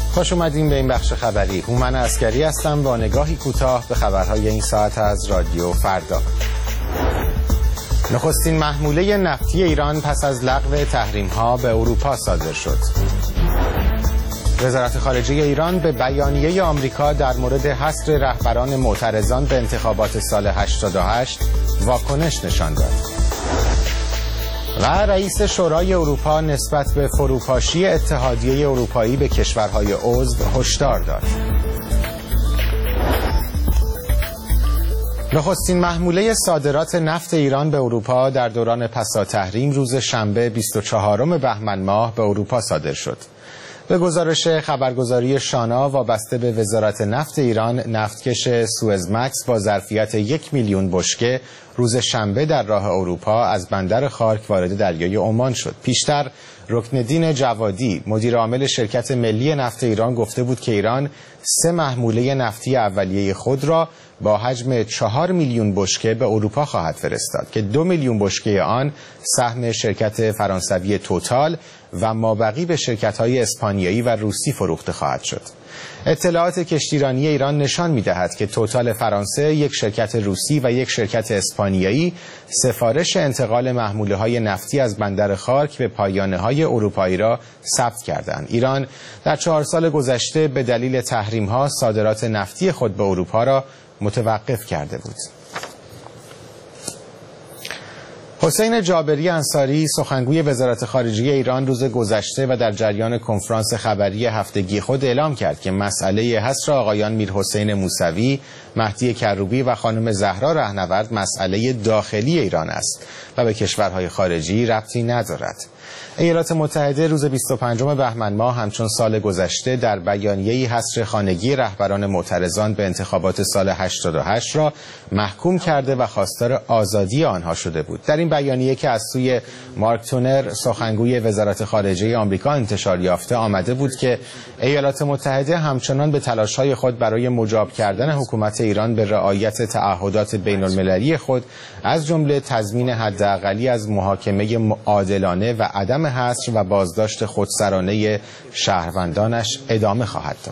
خوش اومدیم به این بخش خبری. هومن عسکری هستم با نگاهی کوتاه به خبرهای این ساعت از رادیو فردا. نخستین محموله نفتی ایران پس از لغو تحریم‌ها به اروپا صادر شد. وزارت خارجه ایران به بیانیه آمریکا در مورد حصر رهبران معترضان به انتخابات سال 88 واکنش نشان داد. و رئیس شورای اروپا نسبت به فروپاشی اتحادیه اروپایی به کشورهای عضو هشدار داد. نخستین محموله صادرات نفت ایران به اروپا در دوران پسا تحریم روز شنبه 24 بهمن ماه به اروپا صادر شد. به گزارش خبرگزاری شانا وابسته به وزارت نفت ایران، نفتکش سوئزمکس با ظرفیت 1 میلیون بشکه روز شنبه در راه اروپا از بندر خارک وارد دریای عمان شد. پیشتر رکنالدین جوادی مدیر عامل شرکت ملی نفت ایران گفته بود که ایران 3 محموله نفتی اولیه خود را با حجم 4 میلیون بشکه به اروپا خواهد فرستاد که 2 میلیون بشکه آن سهم شرکت فرانسوی توتال و مابقی به شرکت‌های اسپانیایی و روسی فروخته خواهد شد. اطلاعات کشتیرانی ایران نشان می‌دهد که توتال فرانسه، یک شرکت روسی و یک شرکت اسپانیایی سفارش انتقال محموله‌های نفتی از بندر خارک به پایانه‌های اروپایی را ثبت کردند. ایران در 4 سال گذشته به دلیل تحریم‌ها صادرات نفتی خود به اروپا را متوقف کرده بود. حسین جابری انصاری سخنگوی وزارت خارجه ایران روز گذشته و در جریان کنفرانس خبری هفتگی خود اعلام کرد که مسئله حصر آقایان میرحسین موسوی، مهدی کروبی و خانم زهرا رهنورد مسئله داخلی ایران است و به کشورهای خارجی ربطی ندارد. ایالات متحده روز 25 بهمن ماه همچون سال گذشته در بیانیه‌ای حصر خانگی رهبران معترضان به انتخابات سال 88 را محکوم کرده و خواستار آزادی آنها شده بود. در این بیانیه که از سوی مارک تونر سخنگوی وزارت خارجه آمریکا انتشار یافته آمده بود که ایالات متحده همچنان به تلاش‌های خود برای مجاب کردن حکومت ایران به رعایت تعهدات بین‌المللی خود از جمله تضمین حداقلی از محاکمه عادلانه و عدم حصر و بازداشت خودسرانه شهروندانش ادامه خواهد داد.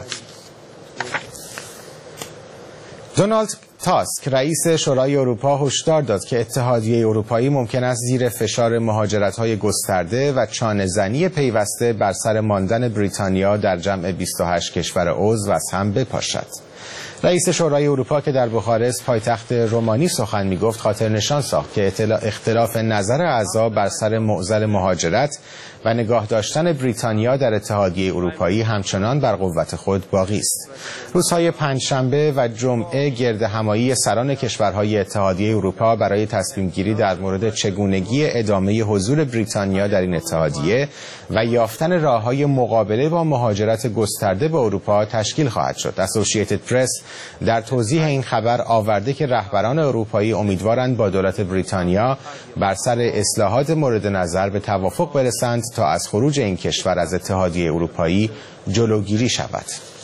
دونالد تاسک رئیس شورای اروپا هشدار داد که اتحادیه اروپایی ممکن است زیر فشار مهاجرت‌های گسترده و چانه‌زنی پیوسته بر سر ماندن بریتانیا در جمع 28 کشور عضو از هم بپاشد. رئیس شورای اروپا که در بخارست پایتخت رومانی سخن می‌گفت خاطر نشان ساخت که اختلاف نظر اعضا بر سر معضل مهاجرت و نگاه داشتن بریتانیا در اتحادیه اروپایی همچنان بر قوت خود باقی است. روزهای پنجشنبه و جمعه گردهمایی سران کشورهای اتحادیه اروپا برای تصمیم گیری در مورد چگونگی ادامه حضور بریتانیا در این اتحادیه و یافتن راه‌های مقابله با مهاجرت گسترده به اروپا تشکیل خواهد شد. اسوسییتد پرس در توضیح این خبر آورده که رهبران اروپایی امیدوارند با دولت بریتانیا بر سر اصلاحات مورد نظر به توافق برسند تا از خروج این کشور از اتحادیه اروپایی جلوگیری شود.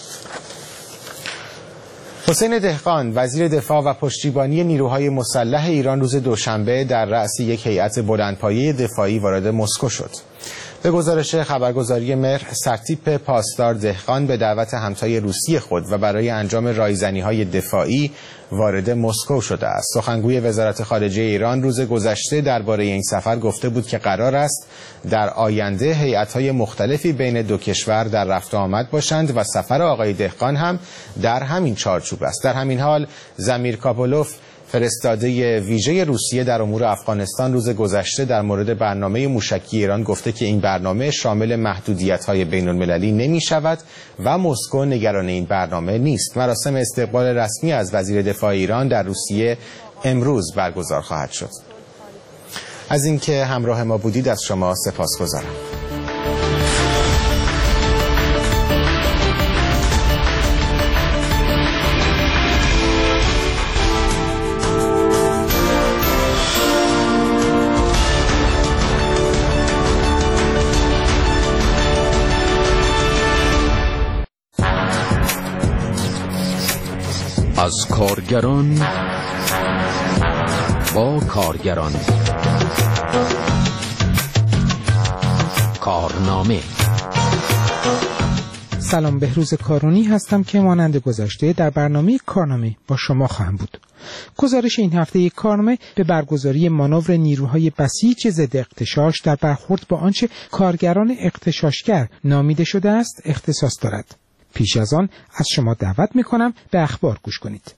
حسین دهقان وزیر دفاع و پشتیبانی نیروهای مسلح ایران روز دوشنبه در رأس یک هیئت بلندپایه دفاعی وارد مسکو شد. به گزارش خبرگزاری مهر، سرتیپ پاسدار دهقان به دعوت همتای روسی خود و برای انجام رایزنی‌های دفاعی وارد مسکو شده است. سخنگوی وزارت خارجه ایران روز گذشته درباره این سفر گفته بود که قرار است در آینده هیئت‌های مختلفی بین دو کشور در رفت و آمد باشند و سفر آقای دهقان هم در همین چارچوب است. در همین حال زمیر کاپولوف فرستاده ویژه روسیه در امور افغانستان روز گذشته در مورد برنامه موشکی ایران گفته که این برنامه شامل محدودیت‌های بین‌المللی نمی‌شود و مسکو نگران این برنامه نیست. مراسم استقبال رسمی از وزیر دفاع ایران در روسیه امروز برگزار خواهد شد. از اینکه همراه ما بودید از شما سپاسگزارم. از کارگران با کارگران، کارنامه سلام، بهروز کارونی هستم که مانند گذشته در برنامه کارنامه با شما خواهم بود. گزارش این هفته کارنامه به برگزاری مانور نیروهای بسیج ضد اغتشاش در برخورد با آنچه کارگران اغتشاشگر نامیده شده است اختصاص دارد. پیش از آن از شما دعوت می‌کنم به اخبار گوش کنید.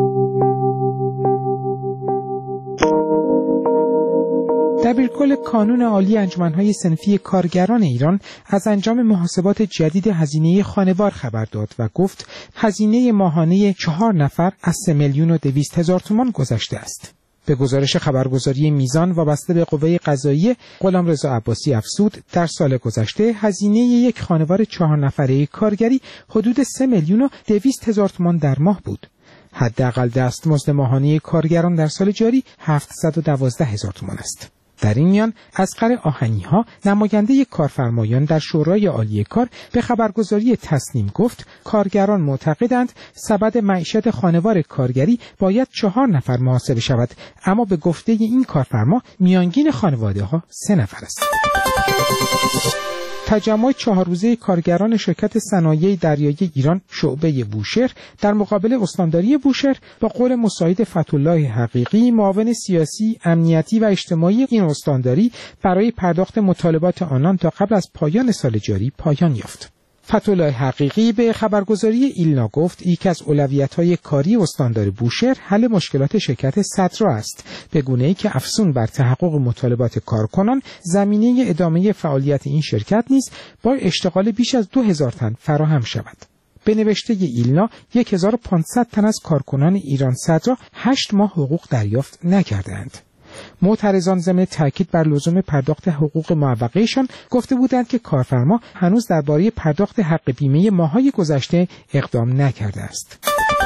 دبیرکل کانون عالی انجمن‌های صنفی کارگران ایران از انجام محاسبات جدید هزینه خانوار خبر داد و گفت هزینه ماهانه 4 نفر از 3,200,000 تومان گذشته است. به گزارش خبرگزاری میزان وابسته به قوه قضاییه، غلامرضا عباسی افزود در سال گذشته هزینه یک خانوار 4 نفره کارگری حدود 3,200,000 تومان در ماه بود. حداقل دستمزد ماهانه کارگران در سال جاری 712,000 تومان است. در این میان اصغر آهنی‌ها نماینده کارفرمایان در شورای عالی کار به خبرگزاری تصنیم گفت کارگران معتقدند سبد معیشت خانوار کارگری باید 4 نفر محاسبه شود، اما به گفته این کارفرما میانگین خانواده‌ها 3 نفر است. تجمع 4 روزه کارگران شرکت صنایع دریایی ایران شعبه بوشهر در مقابل استانداری بوشهر با قول مساعد فتح‌الله حقیقی معاون سیاسی، امنیتی و اجتماعی این استانداری برای پرداخت مطالبات آنان تا قبل از پایان سال جاری پایان یافت. فتح‌الله حقیقی به خبرگزاری ایلنا گفت یکی از اولویت‌های کاری استاندار بوشهر حل مشکلات شرکت صدرا است، به گونه‌ای که افزون بر تحقق مطالبات کارکنان زمینه ادامه فعالیت این شرکت نیز با اشتغال بیش از 2,000 تن فراهم شود. به نوشته ایلنا 1,500 تن از کارکنان ایران صدرا 8 ماه حقوق دریافت نکردند. معترضان ضمن تاکید بر لزوم پرداخت حقوق معوقه‌شان گفته بودند که کارفرما هنوز درباره پرداخت حق بیمه ماه‌های گذشته اقدام نکرده است.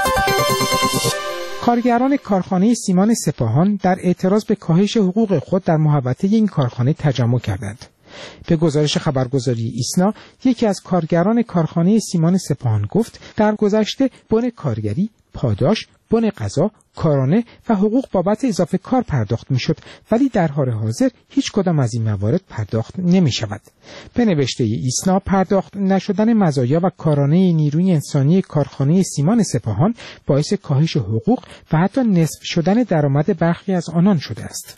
کارگران کارخانه سیمان سپاهان در اعتراض به کاهش حقوق خود در محوطه این کارخانه تجمع کردند. به گزارش خبرگزاری ایسنا، یکی از کارگران کارخانه سیمان سپاهان گفت در گذشته بن کارگری، پاداش، بن غذا، کارانه و حقوق بابت اضافه کار پرداخت میشد، ولی در حال حاضر هیچ کدام از این موارد پرداخت نمی شود. به نوشته ایسنا، پرداخت نشدن مزایا و کارانه نیروی انسانی کارخانه سیمان سپاهان باعث کاهش حقوق و حتی نصف شدن درآمد برخی از آنان شده است.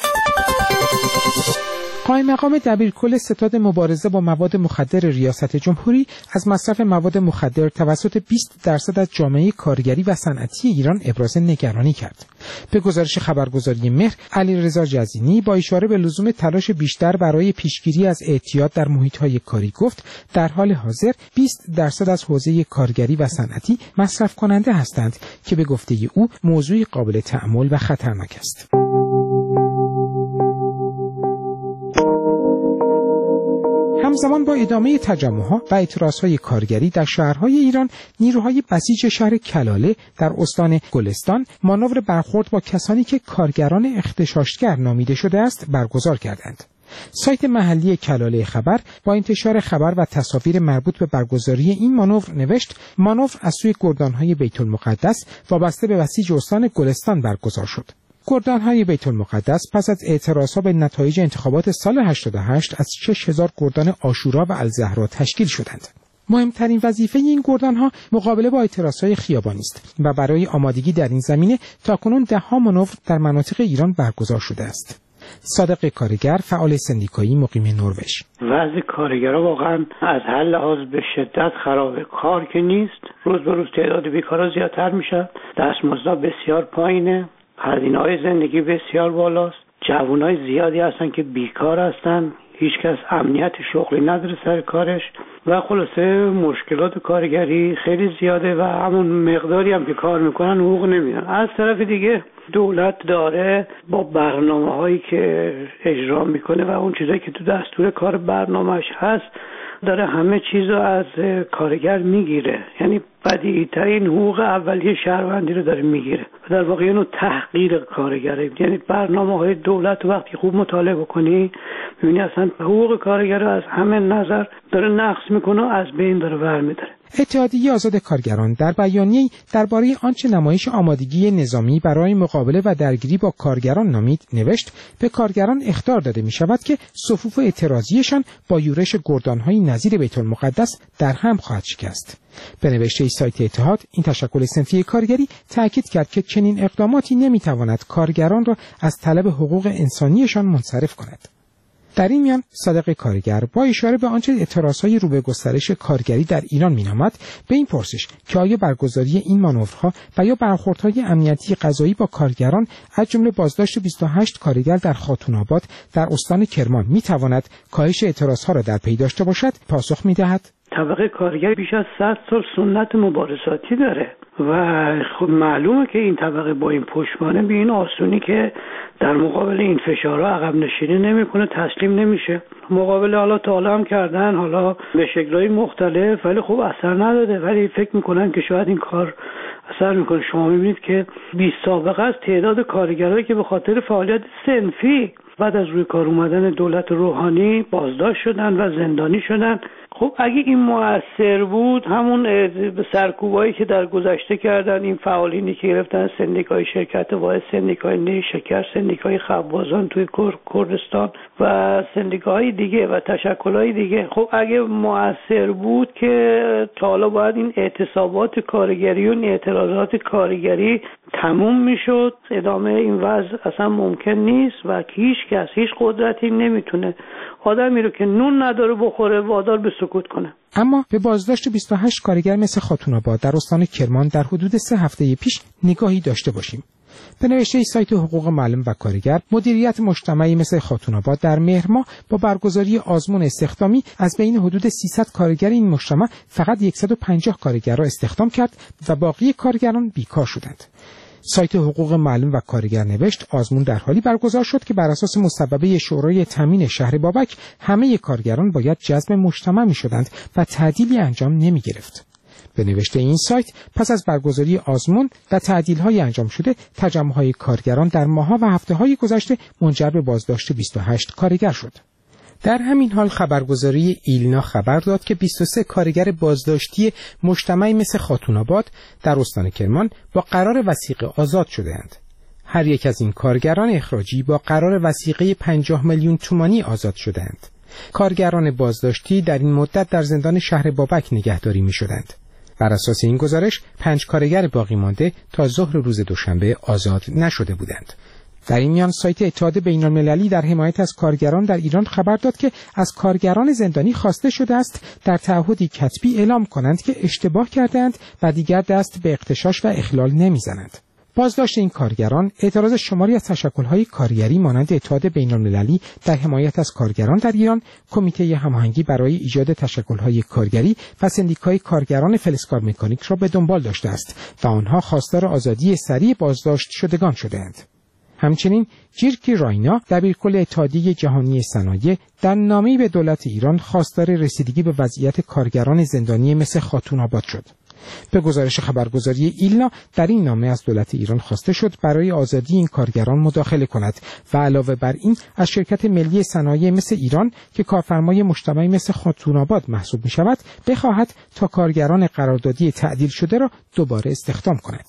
قائم مقام دبیرکل ستاد مبارزه با مواد مخدر ریاست جمهوری از مصرف مواد مخدر توسط 20% از جامعه کارگری و صنعتی ایران ابراز نگرانی کرد. به گزارش خبرگزاری مهر، علیرضا جزینی با اشاره به لزوم تلاش بیشتر برای پیشگیری از اعتیاد در محیط‌های کاری گفت در حال حاضر 20% از حوزه کارگری و صنعتی مصرف کننده هستند که به گفته او موضوعی قابل تأمل و خطرناک است. همزمان با ادامه تجمع‌ها و اعتراض‌های کارگری در شهرهای ایران، نیروهای بسیج شهر کلاله در استان گلستان مانور برخورد با کسانی که کارگران اغتشاشگر نامیده شده است برگزار کردند. سایت محلی کلاله خبر با انتشار خبر و تصاویر مربوط به برگزاری این مانور نوشت مانور از سوی گردان‌های بیت المقدس وابسته به بسیج استان گلستان برگزار شد. گردان‌های بیت المقدس پس از اعتراضها به نتایج انتخابات سال 88 از 6,000 گردان عاشورا و الزهرا تشکیل شدند. مهمترین وظیفه این گردان‌ها مقابله با اعتراضهای خیابانی است و برای آمادگی در این زمینه تاکنون 10 مانور در مناطق ایران برگزار شده است. صادق کارگر، فعال سندیکایی مقیم نروژ: وضع کارگرها واقعا از هر لحاظ به شدت خرابه. کار که نیست، روز به روز تعداد بیکارا زیادتر میشه، دستمزد بسیار پایینه، هزینه‌های زندگی بسیار بالاست، جوانای زیادی هستن که بیکار هستن، هیچ کس امنیت شغلی نداره سر کارش و خلاصه مشکلات کارگری خیلی زیاده و همون مقداری هم که کار میکنن حقوق نمیدن. از طرف دیگه دولت داره با برنامه‌هایی که اجرا میکنه و اون چیزایی که تو دستور کار برنامه‌اش هست داره همه چیزو از کارگر میگیره، یعنی بدیهی‌ترین حقوق اولیه شهروندی رو داره میگیره و در واقع اینو تحقیر کارگره. یعنی برنامه‌های دولت وقتی خوب مطالعه بکنی می‌بینی اصلا حقوق کارگر رو از همه نظر داره نقض میکنه و از بین داره برمی‌داره. اتحادیه آزاد کارگران در بیانیه‌ای درباره آنچه نمایش آمادگی نظامی برای مقابله و درگیری با کارگران نامید نوشت به کارگران اخطار داده می‌شود که صفوف اعتراضیشان با یورش گردان‌های نظیر بیت المقدس در هم خواهد شکست. به نوشته سایت اتحاد، این تشکل صنفی کارگری تأکید کرد که چنین اقداماتی نمی‌تواند کارگران را از طلب حقوق انسانیشان منصرف کند. در این میان صادق کارگر با اشاره به آنچه اعتراضهای رو به گسترش کارگری در ایران مینامد به این پرسش که آیا برگزاری این مانورها و یا برخوردهای امنیتی قضایی با کارگران از جمله بازداشت 28 کارگر در خاتون‌آباد در استان کرمان میتواند کاهش اعتراضها را در پی داشته باشد، پاسخ میدهد طبقه کارگر بیش از 100 سال سنت مبارزاتی داره و خب معلومه که این طبقه با این پشتوانه به این آسونی که در مقابل این فشارها عقب نشینی نمیکنه، تسلیم نمیشه. مقابله حالا تا حالا هم کردن، حالا به شکل‌های مختلف، ولی خب اثر نداده. ولی فکر میکنن که شاید این کار اثر میکنه. شما میبینید که 20 سابقه از تعداد کارگرایی که به خاطر فعالیت صنفی بعد از روی کار اومدن دولت روحانی بازداشت شدن و زندانی شدن. خب اگه این مؤثر بود، همون سرکوبایی که در گذشته کردن این فعالینی که گرفتن سندیکای شرکت واحد، سندیکای نیشکر، سندیکای خبازان توی کردستان و سندیکاهای دیگه و تشکل‌های دیگه، خب اگه مؤثر بود که تا حالا باید این اعتصابات کارگری و این اعتراضات کارگری تموم میشد. ادامه این وضع اصلا ممکن نیست و هیچ قدرتی نمیتونه آدمی رو که نون نداره بخوره وادار به سکوت کنه. اما به بازداشت 28 کارگر مثل خاتون‌آباد در استان کرمان در حدود 3 هفته پیش نگاهی داشته باشیم. به نوشته سایت حقوق معلم و کارگر، مدیریت مجتمعی مثل خاتون‌آباد در مهر ماه با برگزاری آزمون استخدامی از بین حدود 300 کارگر این مجتمع فقط 150 کارگر را استخدام کرد و باقی کارگران بیکار شدند. سایت حقوق معلم و کارگر نوشت آزمون در حالی برگزار شد که بر اساس مصوبه شورای تامین شهر بابک همه کارگران باید جذب مجتمع می شدند و تعدیلی انجام نمی گرفت. به نوشته این سایت پس از برگزاری آزمون و تعدیل‌های انجام شده تجمع‌های کارگران در ماه‌ها و هفته‌های گذشته منجر به بازداشت 28 کارگر شد. در همین حال خبرگزاری ایلنا خبر داد که 23 کارگر بازداشتی مجتمعی مثل خاتون‌آباد در استان کرمان با قرار وثیقه آزاد شده‌اند. هر یک از این کارگران اخراجی با قرار وثیقه 50 میلیون تومانی آزاد شده‌اند. کارگران بازداشتی در این مدت در زندان شهر بابک نگهداری می‌شدند. بر اساس این گزارش 5 کارگر باقی مانده تا ظهر روز دوشنبه آزاد نشده بودند. در این میان سایت اتحاد بین‌المللی در حمایت از کارگران در ایران خبر داد که از کارگران زندانی خواسته شده است در تعهدی کتبی اعلام کنند که اشتباه کردند و دیگر دست به اغتشاش و اخلال نمیزنند. بازداشت این کارگران اعتراض شماری از تشکل‌های کارگری مانند اتحاد بین‌المللی در حمایت از کارگران در ایران، کمیته هماهنگی برای ایجاد تشکل‌های کارگری و سندیکای کارگران فلزکار مکانیک را به دنبال داشته است و آنها خواستار آزادی سریع بازداشت شدگان شده‌اند. همچنین جیرکی راینا دبیرکل اتحادیه جهانی صنایع در نامه‌ای به دولت ایران خواستار رسیدگی به وضعیت کارگران زندانی مثل خاتون‌آباد شد. به گزارش خبرگزاری ایلنا در این نامه از دولت ایران خواسته شد برای آزادی این کارگران مداخله کند و علاوه بر این از شرکت ملی صنایع مثل ایران که کارفرمای مجتمعی مثل خاتون‌آباد محسوب می‌شود بخواهد تا کارگران قراردادی تعدیل شده را دوباره استخدام کند.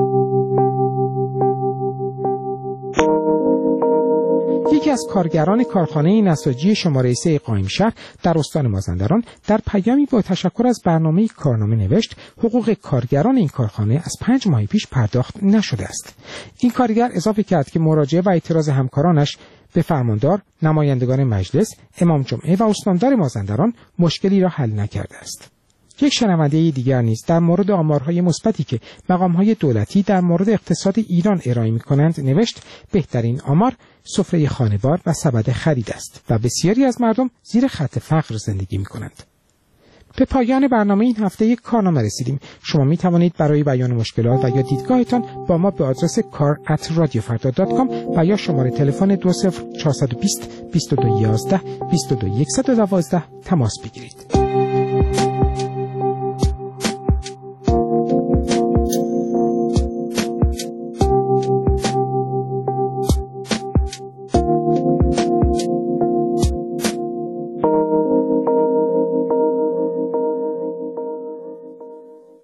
یکی از کارگران کارخانه نساجی شماره 3 قائمشهر در استان مازندران در پیامی با تشکر از برنامه کارنامه نوشت حقوق کارگران این کارخانه از 5 ماه پیش پرداخت نشده است. این کارگر اضافه کرد که مراجعه و اعتراض همکارانش به فرماندار، نمایندگان مجلس، امام جمعه و استاندار مازندران مشکلی را حل نکرده است. یک شنونده دیگر نیز در مورد آمارهای مثبتی که مقام‌های دولتی در مورد اقتصاد ایران ارائه می‌کنند نوشت بهترین آمار سفره خانوار و سبد خرید است و بسیاری از مردم زیر خط فقر زندگی می‌کنند. به پایان برنامه این هفته یک کارنامه رسیدیم. شما می توانید برای بیان مشکلات و یا دیدگاهتان با ما به آدرس kar@radiofarda.com و یا شماره تلفن 20420 2211 22112 تماس بگیرید.